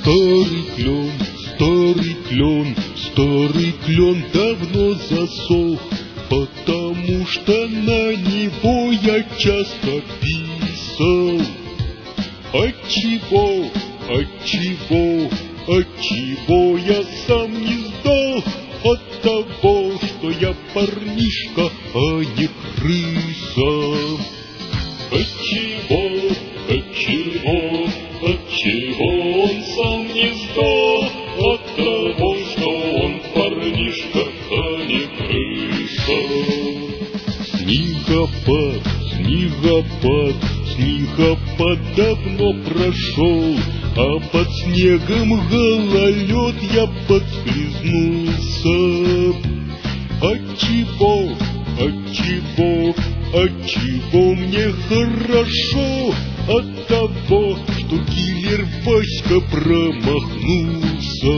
старый клен давно засох, потому что на него я часто писал. Отчего я сам не сдох? От того, что я парнишка, а не крыса. Отчего он сам не сдох? От того, что он парнишка, а не крыса. Снегопад давно прошел, а под снегом гололед я подскользнулся. Отчего мне хорошо? От того, что киллер Васька промахнулся.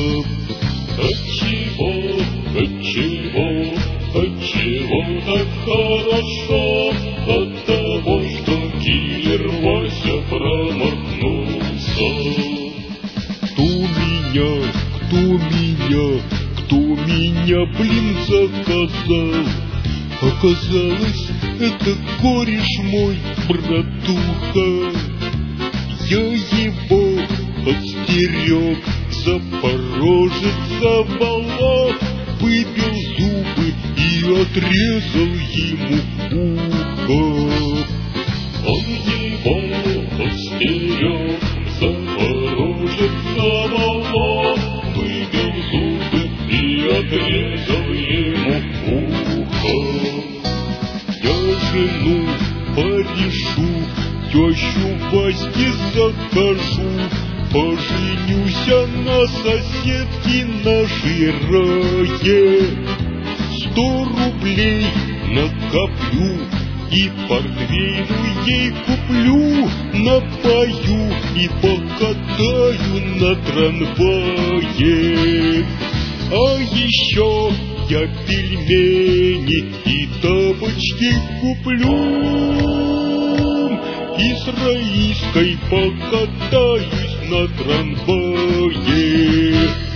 Отчего так хорошо? От того, что киллер Вася промахнулся. Кто меня, блин, заказал? Оказалось, это кореш мой, братуха. Я его подстерег, Запорожец заволок, выбил зубы и отрезал ему ухо. Он его подстерег, Запорожец заволок, выбил зубы и отрезал ему ухо. Я жену порешу, тещу Ваське закажу, поженюся на соседке нашей Рае. 100 рублей накоплю и портвейну ей куплю, напою и покатаю на трамвае. А еще я пельмени и тапочки куплю, и с Раиской покатаюсь на трамвае.